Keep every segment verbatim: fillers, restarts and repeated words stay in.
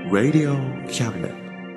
Radio Cabinet.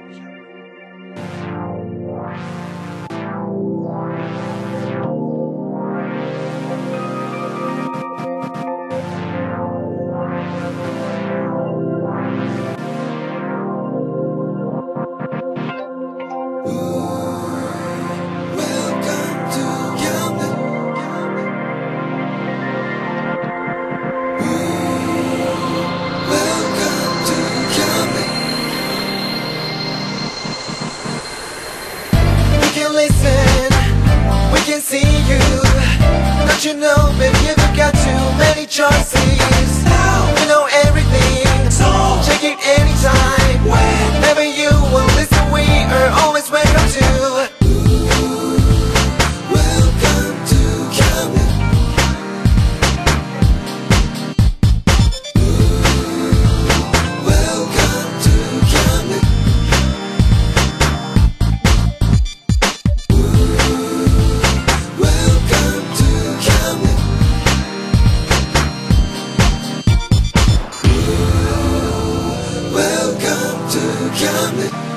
Listen, we can see you. Don't you know, baby, you've got too many choices. Now you know everything, so check it anytime. Whenever you will listen, we are always welcome to. Welcome to Camden. Welcome to Camden. Welcome to Camden.